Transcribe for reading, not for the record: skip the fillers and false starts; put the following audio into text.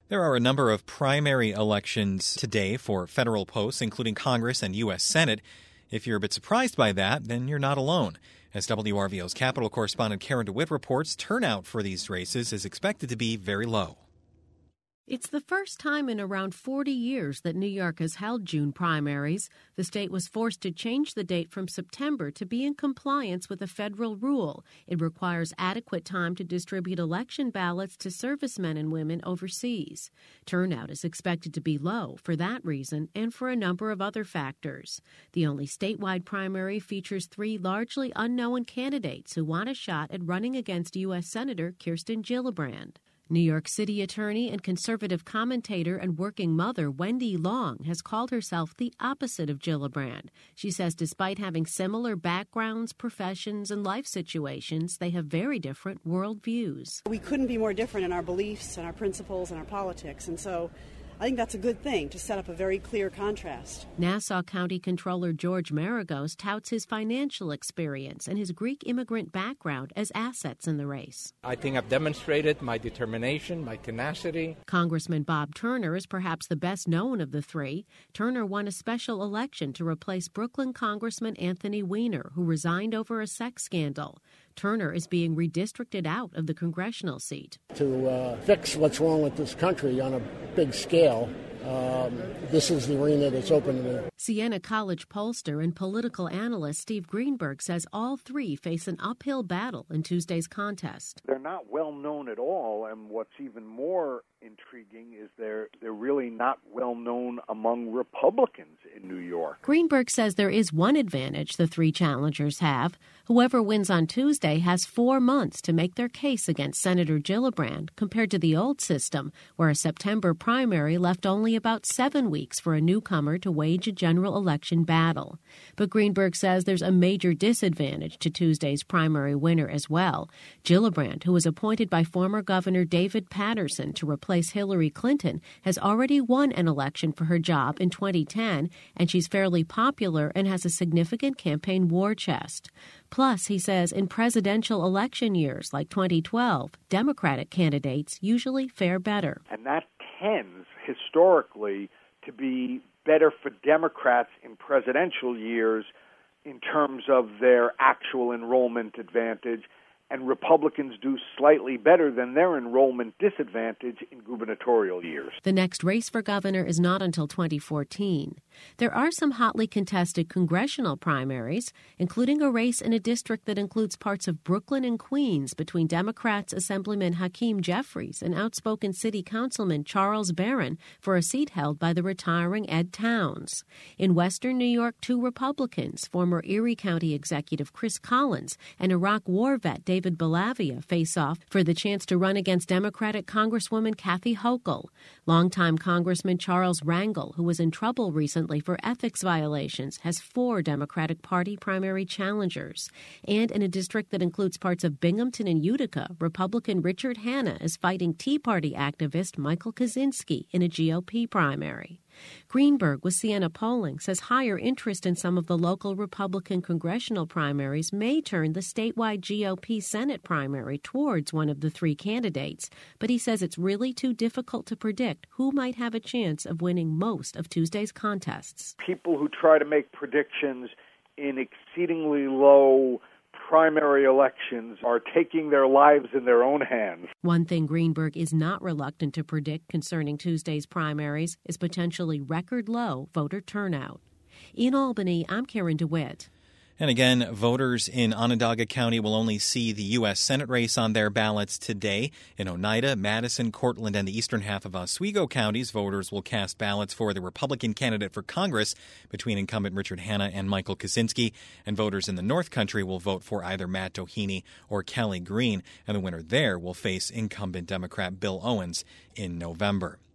There are a number of primary elections today for federal posts, including Congress and U.S. Senate. If you're a bit surprised by that, then you're not alone. As WRVO's Capitol correspondent Karen DeWitt reports, turnout for these races is expected to be very low. It's the first time in around 40 years that New York has held June primaries. The state was forced to change the date from September to be in compliance with a federal rule. It requires adequate time to distribute election ballots to servicemen and women overseas. Turnout is expected to be low for that reason and for a number of other factors. The only statewide primary features three largely unknown candidates who want a shot at running against U.S. Senator Kirsten Gillibrand. New York City attorney and conservative commentator and working mother Wendy Long has called herself the opposite of Gillibrand. She says despite having similar backgrounds, professions, and life situations, they have very different worldviews. We couldn't be more different in our beliefs and our principles and our politics, and so I think that's a good thing to set up a very clear contrast. Nassau County Controller George Maragos touts his financial experience and his Greek immigrant background as assets in the race. I think I've demonstrated my determination, my tenacity. Congressman Bob Turner is perhaps the best known of the three. Turner won a special election to replace Brooklyn Congressman Anthony Weiner, who resigned over a sex scandal. Turner is being redistricted out of the congressional seat. To fix what's wrong with this country on a big scale, this is the arena that's open to me. Siena College pollster and political analyst Steve Greenberg says all three face an uphill battle in Tuesday's contest. They're not well known at all, and what's even more intriguing is they're really not well known among Republicans in New York. Greenberg says there is one advantage the three challengers have. Whoever wins on Tuesday has 4 months to make their case against Senator Gillibrand, compared to the old system, where a September primary left only about 7 weeks for a newcomer to wage a general election battle. But Greenberg says there's a major disadvantage to Tuesday's primary winner as well. Gillibrand, who was appointed by former Governor David Paterson to replace Hillary Clinton, has already won an election for her job in 2010, and she's fairly popular and has a significant campaign war chest. Plus, he says, in presidential election years like 2012, Democratic candidates usually fare better. And that tends, historically, to be better for Democrats in presidential years in terms of their actual enrollment advantage, and Republicans do slightly better than their enrollment disadvantage in gubernatorial years. The next race for governor is not until 2014. There are some hotly contested congressional primaries, including a race in a district that includes parts of Brooklyn and Queens between Democrats Assemblyman Hakeem Jeffries and outspoken City Councilman Charles Barron for a seat held by the retiring Ed Towns. In western New York, 2 Republicans, former Erie County Executive Chris Collins and Iraq War vet David Bellavia, face off for the chance to run against Democratic Congresswoman Kathy Hochul. Longtime Congressman Charles Rangel, who was in trouble recently for ethics violations, has 4 Democratic Party primary challengers. And in a district that includes parts of Binghamton and Utica, Republican Richard Hanna is fighting Tea Party activist Michael Kaczynski in a GOP primary. Greenberg with Siena Polling says higher interest in some of the local Republican congressional primaries may turn the statewide GOP Senate primary towards one of the 3 candidates, but he says it's really too difficult to predict who might have a chance of winning most of Tuesday's contests. People who try to make predictions in exceedingly low primary elections are taking their lives in their own hands. One thing Greenberg is not reluctant to predict concerning Tuesday's primaries is potentially record low voter turnout. In Albany, I'm Karen DeWitt. And again, voters in Onondaga County will only see the U.S. Senate race on their ballots today. In Oneida, Madison, Cortland, and the eastern half of Oswego counties, voters will cast ballots for the Republican candidate for Congress between incumbent Richard Hanna and Michael Kaczynski. And voters in the North Country will vote for either Matt Doheny or Kelly Green. And the winner there will face incumbent Democrat Bill Owens in November.